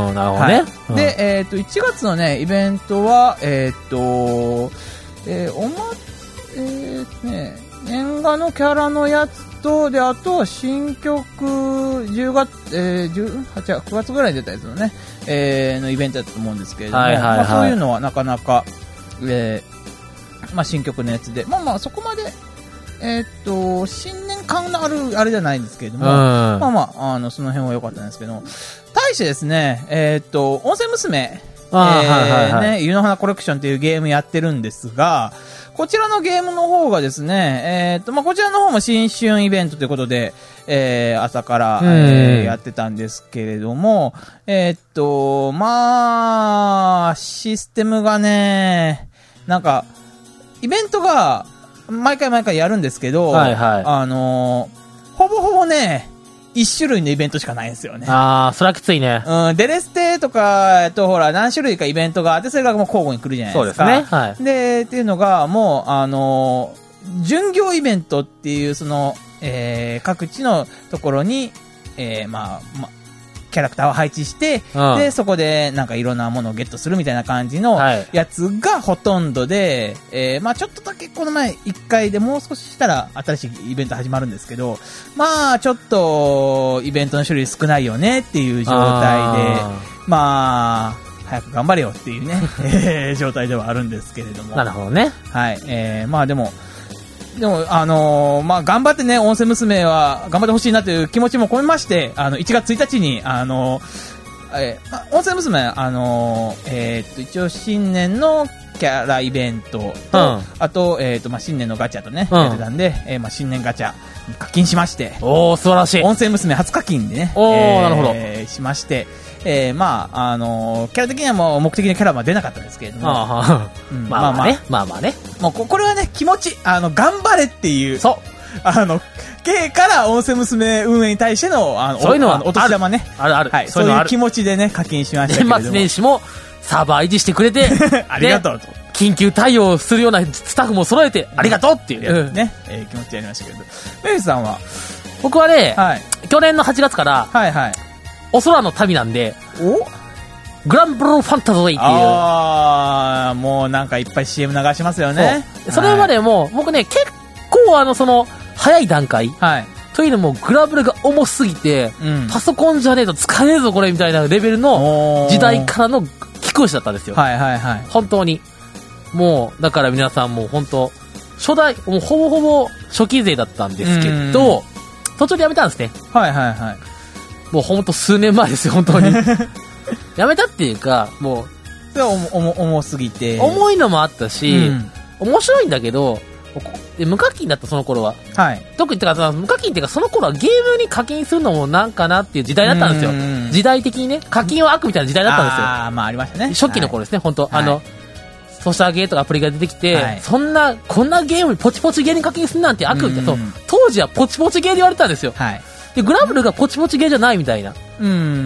[SPEAKER 3] うん、なるほどね。
[SPEAKER 2] はい、で、えーっと、いちがつのね、イベントは、えーっと、えー、おま、えーっとね、年賀のキャラのやつと、で、あと、新曲、じゅうがつ、えー、じゅうはち、くがつぐらいに出たやつのね、えー、のイベントだったと思うんですけれども、はいはいはい、まあ、そういうのはなかなか、えー、まあ、新曲のやつで、まあまあ、そこまで、えー、っと、新年感のある、あれじゃないんですけれども、まあまあ、あの、その辺は良かったんですけど、対してですね、えー、っと、音声娘、えー、はいはいはい、ね、湯の花コレクションっていうゲームやってるんですが、こちらのゲームの方がですね、えー、っと、まあ、こちらの方も新春イベントということで、えー、朝から、えー、やってたんですけれども、えー、っと、まあ、システムがね、なんか、イベントが、毎回毎回やるんですけど、はいはい、あのー、ほぼほぼね、一種類のイベントしかないんですよね。
[SPEAKER 3] ああ、それはきついね。
[SPEAKER 2] うん、デレステとか、えっと、ほら、何種類かイベントがあって、それがもう交互に来るじゃないですか。
[SPEAKER 3] そうですね。はい。
[SPEAKER 2] で、っていうのが、もう、あのー、巡業イベントっていう、その、えー、各地のところに、えー、まあ、まあ、キャラクターを配置して、うん、で、そこでなんかいろんなものをゲットするみたいな感じのやつがほとんどで、はい、えー、まあちょっとだけこの前いっかいでもう少ししたら新しいイベント始まるんですけど、まあちょっとイベントの種類少ないよねっていう状態で、まあ、早く頑張れよっていうね、えー、状態ではあるんですけれども。
[SPEAKER 3] なるほどね。
[SPEAKER 2] はい。えー、まあでも、でも、あのー、まあ、頑張ってね、音声娘は頑張ってほしいなという気持ちも込めまして、あの、いちがつついたちに、あのー、えー、まあ、音声娘、あのー、えー、っと、一応新年のキャライベントと、うん、あと、えー、っと、まあ、新年のガチャとね、うん、やってたんで、えー、まあ、新年ガチャに課金しまして、
[SPEAKER 3] おー、素晴らしい。
[SPEAKER 2] 音声娘初課金でね、
[SPEAKER 3] おー、えー、なるほど。
[SPEAKER 2] しまして、えー、まあ、あのー、キャラ的にはもう目的のキャラは出なかったんですけれども。
[SPEAKER 3] あうん、まあまあね。まあまあね。
[SPEAKER 2] もうこ、これはね、気持ち、あの、頑張れっていう。
[SPEAKER 3] そう。
[SPEAKER 2] あの、K から音声娘運営に対しての、あの、
[SPEAKER 3] そういうのは、
[SPEAKER 2] お年玉ね。
[SPEAKER 3] あるある。
[SPEAKER 2] はい。そういう気持ちでね、課金しましたけれども。
[SPEAKER 3] 年末年始もサーバー維持してくれて、
[SPEAKER 2] ありがとうと。
[SPEAKER 3] 緊急対応するようなスタッフも揃えて、ありがとうっていう、
[SPEAKER 2] うん、ね、えー、気持ちやりましたけど。メイさんは
[SPEAKER 3] 僕はね、
[SPEAKER 2] はい、
[SPEAKER 3] 去年のはちがつから、はいはい。お空の旅なんで、
[SPEAKER 2] お
[SPEAKER 3] グランブルーファンタズーっていう。
[SPEAKER 2] ああ、もうなんかいっぱい シーエム 流しますよね。
[SPEAKER 3] そ, それまでも、はい、僕ね、結構あの、その、早い段階。はい。というのも、グラブルが重すぎて、うん、パソコンじゃねえと使えねえぞ、これ、みたいなレベルの時代からの貴公子だったんですよ。
[SPEAKER 2] はいはいはい。
[SPEAKER 3] 本当に。もう、だから皆さんもう本当、初代、もうほぼほぼ初期勢だったんですけど、途中でやめたんですね。
[SPEAKER 2] はいはいはい。
[SPEAKER 3] もうほんと数年前ですよ、本当に。やめたっていうか、もう。
[SPEAKER 2] それは重、重すぎて。
[SPEAKER 3] 重いのもあったし、うん、面白いんだけど、無課金だったその頃は。はい。特に、てか、無課金っていうか、その頃はゲームに課金するのもなんかなっていう時代だったんですよ。時代的にね、課金は悪みたいな時代だったんですよ。
[SPEAKER 2] ああ、まあありましたね。
[SPEAKER 3] 初期の頃ですね、はい、本当、はい、あの、ソシャゲとかアプリが出てきて、はい、そんな、こんなゲームにポチポチゲーに課金するなんて悪みたいな、そう、当時はポチポチゲーで言われたんですよ。はい。で、グラブルがポチポチゲーじゃないみたいな。うん。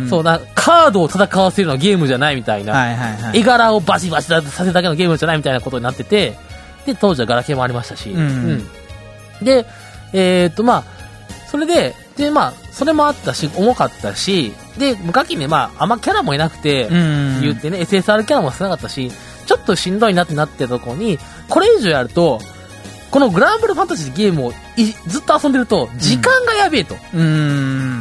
[SPEAKER 3] そうな、カードを戦わせるのはゲームじゃないみたいな。はいはいはい。絵柄をバチバチさせるだけのゲームじゃないみたいなことになってて、で、当時はガラケーもありましたし。うん。うん、で、えー、っと、まあ、それで、で、まあ、それもあったし、重かったし、で、無課金で、まあ、あんまキャラもいなくて、うん。言ってね、エスエスアール キャラも少なかったし、ちょっとしんどいなってなってたところに、これ以上やると、このグランブルファンタジーゲームをずっと遊んでると、時間がやべえと。うん。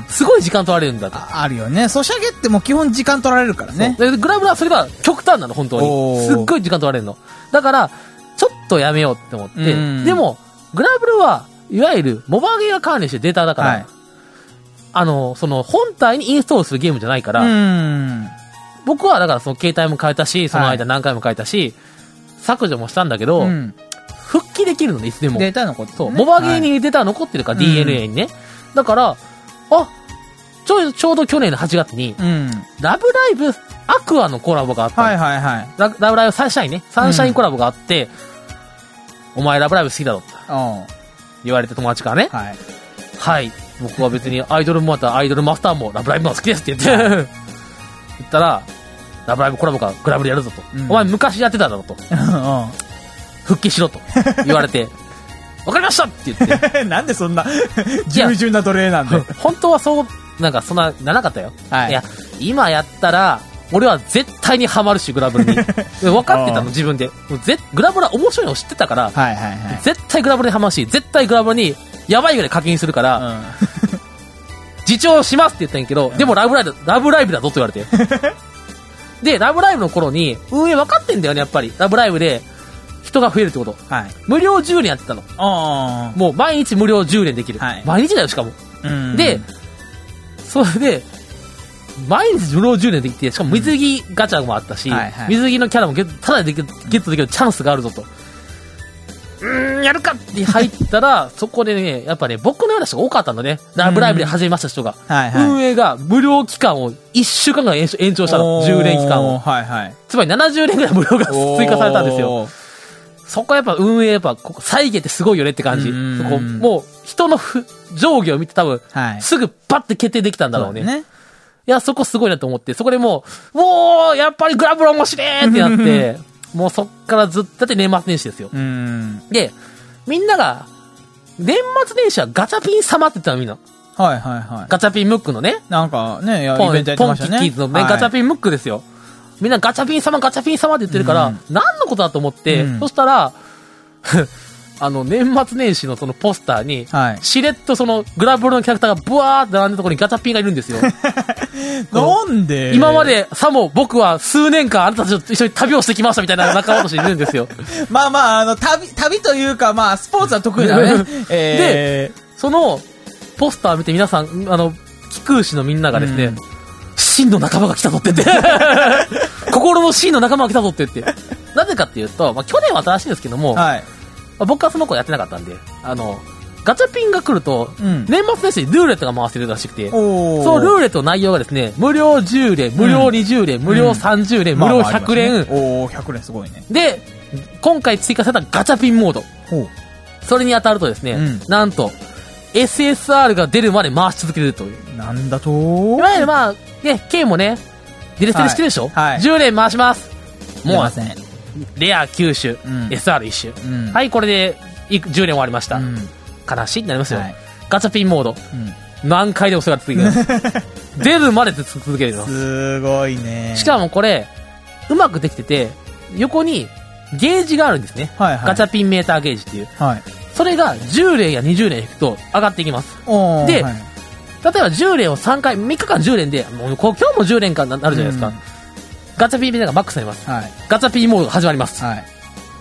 [SPEAKER 3] すごい時間取られるんだと。
[SPEAKER 2] あ, あるよね。ソシャゲってもう基本時間取られるからね。
[SPEAKER 3] でグランブルはそれが極端なの、本当に。すっごい時間取られるの。だから、ちょっとやめようって思って。でも、グランブルは、いわゆる、モバゲーが管理してるデータだから、はい、あの、その、本体にインストールするゲームじゃないから、うん僕はだからその携帯も変えたし、その間何回も変えたし、はい、削除もしたんだけど、うん、復帰できるので、いつでも。
[SPEAKER 2] データ残ってる、ね。
[SPEAKER 3] そう。モバゲーにデータ残ってるから、はい、ディーエヌエー にね。だから、あ、ちょうど、ちょうど去年のはちがつに、うん、ラブライブアクアのコラボがあった。
[SPEAKER 2] はいはいはい。
[SPEAKER 3] ラ, ラブライブサンシャインね。サンシャインコラボがあって、うん、お前ラブライブ好きだろって言われて友達からね。はい。 はい。僕は別にアイドルもまたアイドルマスターもラブライブも好きですって言って、言ったら、ラブライブコラボかグラブでやるぞと。うん、お前昔やってただろと。復帰しろと言われて、わかりましたって言って。
[SPEAKER 2] なんでそんな、従順な奴隷なんで。
[SPEAKER 3] 本当はそう、なんかそんな、ならなかったよ。はい。いや、今やったら、俺は絶対にハマるし、グラブルに。分かってたの、自分で。グラブルは面白いの知ってたから、はいはいはい、絶対グラブルにハマるし、絶対グラブルにやばいぐらい課金するから、うん、自重しますって言ったんやけど、うん、でもラブライブ、ラブライブだぞと言われて。で、ラブライブの頃に、運営分かってんだよね、やっぱり。ラブライブで、人が増えるってこと。はい、無料じゅうねんやってたの。もう毎日無料じゅうねんできる。はい、毎日だよ、しかも。で、それで、毎日無料じゅうねんできて、しかも水着ガチャもあったし、うんはいはい、水着のキャラもゲット、ただでゲットできるチャンスがあるぞと。うーん、やるかって入ったら、そこでね、やっぱね、僕のような人が多かったんだね。ラブライブで始めました人が。はいはい、運営が無料期間をいっしゅうかんぐらい延長、延長したの。じゅうねん期間を。はいはい、つまりななじゅうねんぐらい無料が追加されたんですよ。そこはやっぱ運営やっぱ、ここ再現ってすごいよねって感じ。そこもう、人の上下を見て多分、はい、すぐパッて決定できたんだろうね。そうね、いや、そこすごいなと思って、そこでもう、もう、やっぱりグラブル面白いってなって、もうそっからずっと、だって年末年始ですよ。で、みんなが、年末年始はガチャピン様って言ったのみんな。はいはいはい。ガチャピンムックのね。
[SPEAKER 2] なんかね、イベントやってましたね。
[SPEAKER 3] ポンキッキーズのね、はい、ガチャピンムックですよ。みんなガチャピン様、ガチャピン様って言ってるから、うん、何のことだと思って、うん、そしたら、あの、年末年始のそのポスターに、はい、しれっとそのグラブルのキャラクターがブワーって並んだところにガチャピンがいるんですよ。
[SPEAKER 2] なんで
[SPEAKER 3] 今までさも僕は数年間あなたたちと一緒に旅をしてきましたみたいな仲間としているんですよ。
[SPEAKER 2] まあまあ、あの、旅、旅というか、まあ、スポーツは得意だね。
[SPEAKER 3] えー、で、そのポスターを見て皆さん、あの、貴空士のみんながですね、うん、真の仲間が来たぞって言って。心の真の仲間が来たぞって言って。なぜかっていうと、まあ、去年は新しいんですけども、はい、僕はその子やってなかったんで、あの、ガチャピンが来ると、うん、年末年始にルーレットが回せるらしくて、そのルーレットの内容がですね、無料じゅうれん、無料にじゅうれん、うん、無料さんじゅうれん、うん、無料ひゃくれん、まあまあね、
[SPEAKER 2] おー、ひゃくれんすごいね。
[SPEAKER 3] で、今回追加されたガチャピンモード。それに当たるとですね、うん、なんと、エスエスアール が出るまで回し続けるという。
[SPEAKER 2] なんだと
[SPEAKER 3] いわゆるまあ、ね、K もね、ディレステルしてるでしょ、はいはい、じゅうれん回します。もう、レアきゅう種、うん、エスアールいち 種、うん。はい、これでじゅうれん終わりました。うん、悲しいってなりますよ。はい、ガチャピンモード。うん、何回でもそれが続ける。出るまで続けるの。
[SPEAKER 2] すごいね。
[SPEAKER 3] しかもこれ、うまくできてて、横にゲージがあるんですね。はいはい、ガチャピンメーターゲージっていう。はい、それがじゅうれんやにじゅうれん引くと上がっていきます。で、はい、例えばじゅうれんをさんかい、みっかかんじゅうれんで、もう今日もじゅうれんかなるじゃないですか。うん、ガチャピンメーターがマックスになります。はい、ガチャピンモードが始まります。はい、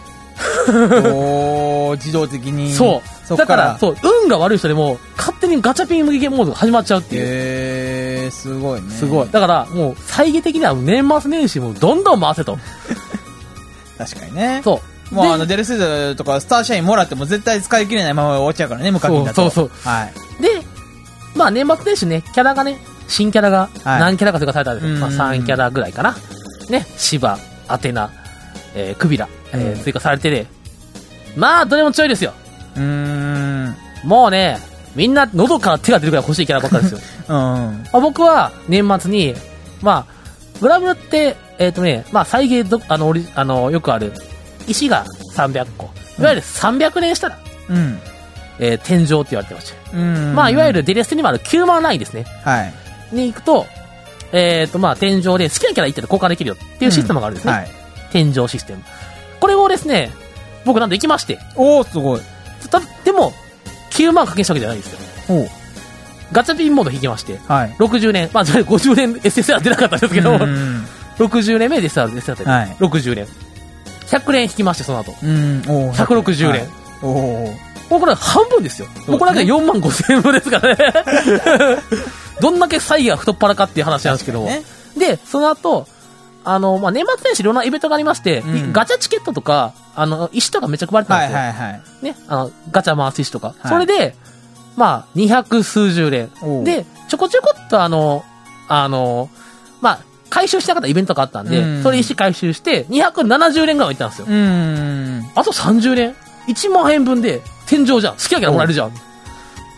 [SPEAKER 2] おー、自動的に。
[SPEAKER 3] そう。そだから、そう、運が悪い人でも、勝手にガチャピン向けモードが始まっちゃうっていう。
[SPEAKER 2] へー、すごいね。
[SPEAKER 3] すごい。だから、もう、再現的には年末年始もどんどん回せと。
[SPEAKER 2] 確かにね。
[SPEAKER 3] そう。
[SPEAKER 2] もうあの、デルスーとかスターシャインもらっても絶対使い切れないまま終わっちゃうからね、無課金だと。
[SPEAKER 3] そうそうそう。はい。で、まあ年末年始ね、キャラがね、新キャラが何キャラか追加されたんですよ。はい、まあさんキャラぐらいかな。ね、シバ、アテナ、えー、クビラ、えー、追加されてね、まあ、どれも強いですよ。うーん。もうね、みんな喉から手が出るくらい欲しいキャラばっかりですよ。うん。まあ、僕は年末に、まあ、グラブルって、えっとね、まあ、再現ど、あの、オリ、あの、よくある、石がさんびゃっこ。いわゆるさんびゃくねんしたら、うん。えー、天井って言われてました。うん。まあ、いわゆるデレステにもあるきゅうまんラインですね。はい。に行くと、えっと、まあ、天井で好きなキャラ一点で交換できるよっていうシステムがあるんですね。うん、はい。天井システム。これをですね、僕なんと行きまして。
[SPEAKER 2] おー、すごい。
[SPEAKER 3] たでも、きゅうまん課金したわけじゃないんですよ。おガチャピンモード引きまして。はい。ろくじゅうねん、まあ、ごじゅうねん エスエスアール 出なかったんですけど、ろくじゅうねんめで エスエスアール ですよ。はい。ろくじゅうねん。ひゃくれん引きまして、その後。うん、おひゃくろくじゅうれん。はい、おお。もうこれ半分ですよ。もうこれだけよんまんごせんえんぶんですからね。どんだけ詐欺が太っ腹かっていう話なんですけど。ね、で、その後、あの、まあ、年末年始いろんなイベントがありまして、うん、ガチャチケットとか、あの、石とかめっちゃ配られてたんですよ。はいはいはい。ね、あの、ガチャ回す石とか。はい、それで、まあ、二百数十連。で、ちょこちょこっとあの、あの、まあ、回収しなかったイベントがあったんで、うん、それ石回収して、にひゃくななじゅうれんぐらいいったんですよ。うん。あとさんじゅうれん ?いちまんえんぶんで、天井じゃん。好きなキャラもらえるじゃん。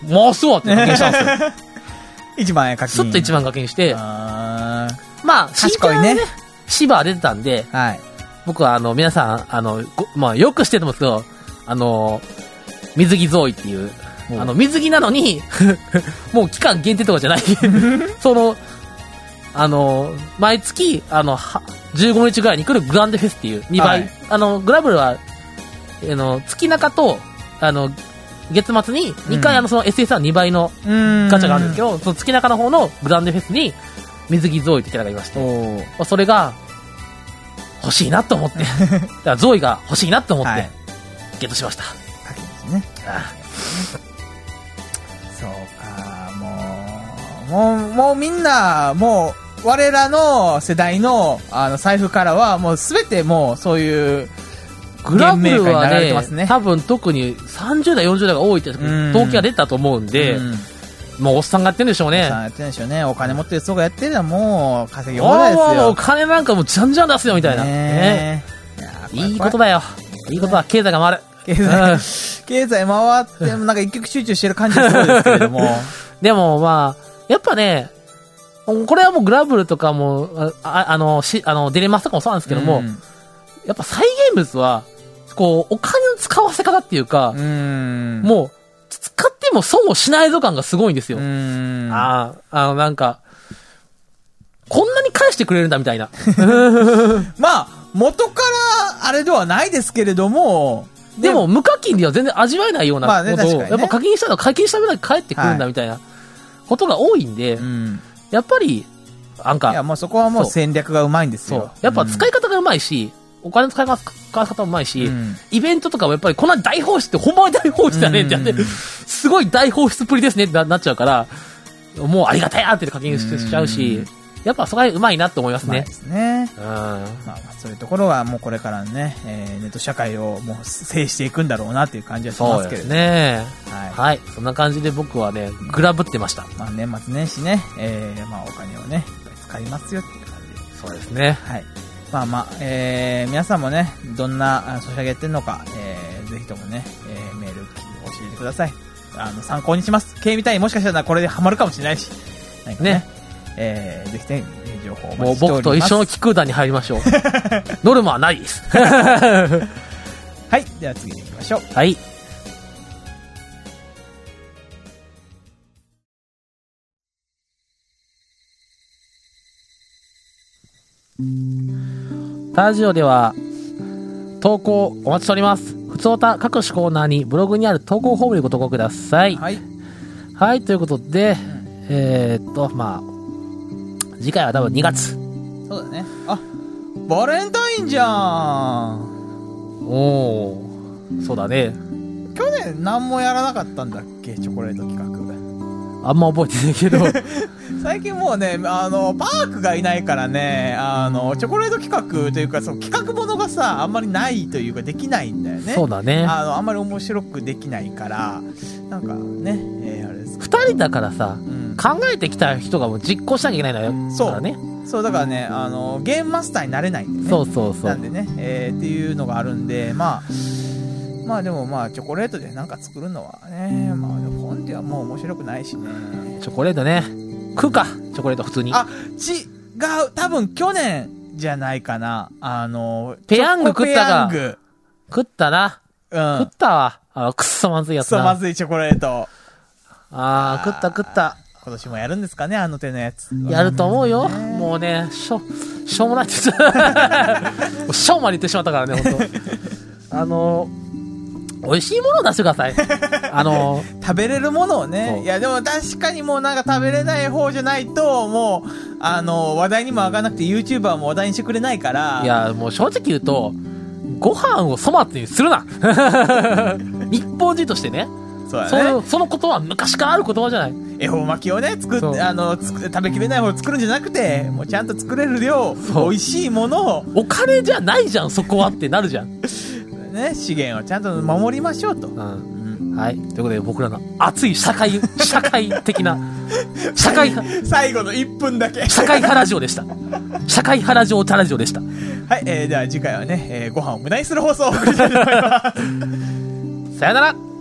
[SPEAKER 3] 回すわって課金したんですよ。
[SPEAKER 2] いちまん円課金。
[SPEAKER 3] すっといちまん課金して、
[SPEAKER 2] あ
[SPEAKER 3] まあ、
[SPEAKER 2] 賢いね。
[SPEAKER 3] シバ出てたんで、
[SPEAKER 2] はい。
[SPEAKER 3] 僕はあの、皆さん、あの、まあ、よくしてると思うんですけど、あの、水着ゾーイっていう、あの、水着なのに、もう期間限定とかじゃない、その、あの、毎月、あの、じゅうごにちぐらいに来るグランデフェスっていうにばい、はい、あの、グラブルは、あの、月中と、あの、月末ににかい、うん、あの、その エスエスアールに 倍のガチャがあるんですけど、その月中の方のグランデフェスに、水着ゾーイってキャラがいまして、それが、欲しいなと思って、だからゾーイが欲しいなと思って、はい、ゲットしました。
[SPEAKER 2] かけですね。ああそうか、もう、もう、もうみんな、もう、我らの世代の、あの、財布からは、もうすべてもう、そういう、
[SPEAKER 3] グラブルはね、ね多分特にさんじゅうだい、よんじゅうだいが多いって統計が出たと思うんで、うんもうおっさんがやってるんでしょうね。おっさん
[SPEAKER 2] やってるんでしょうね。お金持ってる人がやってるのはもう稼ぎ放題ですよ。
[SPEAKER 3] お金なんかもうじゃんじゃん出すよみたいな。ねいいことだよ。いいことだ。経済が回る。
[SPEAKER 2] 経済、うん、経済回ってもなんか一極集中してる感じがするんですけれども。
[SPEAKER 3] でもまあ、やっぱね、これはもうグラブルとかも、あ, あの、しあのデレマスとかもそうなんですけども、うん、やっぱサイゲームズは、こう、お金の使わせ方っていうか、うん、もう、使っても損をしないぞ感がすごいんですよ。うーんああ、あのなんか、こんなに返してくれるんだみたいな。
[SPEAKER 2] まあ、元からあれではないですけれども、
[SPEAKER 3] でも無課金では全然味わえないようなことを、まあね確かにね、やっぱ課金したら課金した分だけ返ってくるんだみたいなことが多いんで、はいうん、やっぱり、なんか。
[SPEAKER 2] いやもうそこはもう戦略がうまいんですよ。そう。
[SPEAKER 3] やっぱ使い方がうまいし、お金の使い方もうまいし、うん、イベントとかもやっぱりこんな大放出ってほんまは大放出だねってやって、うん、すごい大放出っぷりですねってなっちゃうから、もうありがたいなって課金しちゃうし、うん、やっぱそこはうまいなって思いますね。
[SPEAKER 2] ですね。うん。まあそういうところはもうこれからね、えー、ネット社会をもう制していくんだろうなっていう感じはしますけれども。そうです
[SPEAKER 3] ね。はい。はい。そんな感じで僕はね、グラブってました。
[SPEAKER 2] まあ年末年始ね、えー、まあお金をね、使いますよっていう感じで。
[SPEAKER 3] そうですね。
[SPEAKER 2] はい。まあまあ、えー、皆さんもね、どんなソシャゲやってるのか、えー、ぜひともね、えー、メール教えてください。あの、参考にします。K みたいにもしかしたらこれでハマるかもしれないし。何かね。ねえー、ぜひね、情報をお待ちしております。もう
[SPEAKER 3] 僕と一緒の気空団に入りましょう。ノルマはないです。
[SPEAKER 2] はい、では次に行きましょう。
[SPEAKER 3] はい。ラジオでは投稿お待ちしております。ふつおた各種コーナーにブログにある投稿フォームにご投稿ください。はい。はい、ということで、うん、えー、っと、まあ、次回は多分にがつ。
[SPEAKER 2] そうだね。あ、バレンタインじゃん。
[SPEAKER 3] おー、そうだね。
[SPEAKER 2] 去年何もやらなかったんだっけ、チョコレート企画。
[SPEAKER 3] あんま覚えてないけど
[SPEAKER 2] 最近もうね、あのパークがいないからね、あのチョコレート企画というか、その企画ものがさあんまりないというかできないんだよね。
[SPEAKER 3] そうだね。
[SPEAKER 2] あのあんまり面白くできないから、なんかね、えー、あれです。
[SPEAKER 3] ふたりだからさ、うん、考えてきた人がもう実行しなきゃいけないのよ。
[SPEAKER 2] そう
[SPEAKER 3] だね。
[SPEAKER 2] そうだからね、あのゲームマスターになれないんでね。
[SPEAKER 3] そうそうそう。
[SPEAKER 2] なんでね、えー、っていうのがあるんで、まあ。まあでもまあチョコレートでなんか作るのはね、まあ本ではもう面白くないしね。
[SPEAKER 3] チョコレートね。食うか、チョコレート普通に。
[SPEAKER 2] あ、違う、多分去年じゃないかな。あの、
[SPEAKER 3] ペヤング食ったか。食ったな。
[SPEAKER 2] うん。
[SPEAKER 3] 食ったわ。あの、くっそまずいやつな。
[SPEAKER 2] くっそまずいチョコレート。
[SPEAKER 3] あー、食った食った。
[SPEAKER 2] 今年もやるんですかね、あの手のやつ。
[SPEAKER 3] やると思うよ。ね、もうね、しょ、しょうもないって言ってた。しょうまに言ってしまったからね、ほんと。あの、美味しいものを出してください。あの
[SPEAKER 2] ー、食べれるものをね。いや、でも確かにもうなんか食べれない方じゃないと、もう、あのー、話題にも上がらなくて YouTuber も話題にしてくれないから。
[SPEAKER 3] いや、もう正直言うと、ご飯を粗末にするな。日本人としてね。
[SPEAKER 2] そうだね。
[SPEAKER 3] その、そのことは昔からある言葉じゃない。
[SPEAKER 2] 恵方巻きをね、作って、あの、食べきれない方を作るんじゃなくて、もうちゃんと作れる量、美味しいものを。
[SPEAKER 3] お金じゃないじゃん、そこはってなるじゃん。
[SPEAKER 2] ね、資源をちゃんと守りましょうと、
[SPEAKER 3] うんうん、はい。ということで僕らの熱い社会社会的な社会
[SPEAKER 2] 最後のいっぷんだけ
[SPEAKER 3] 社会派ラジオでした。社会派ラジオタラジオでした。はい、
[SPEAKER 2] えー、では次回はね、えー、ご飯を無駄にする放送を送りたいと思います。
[SPEAKER 3] さよなら。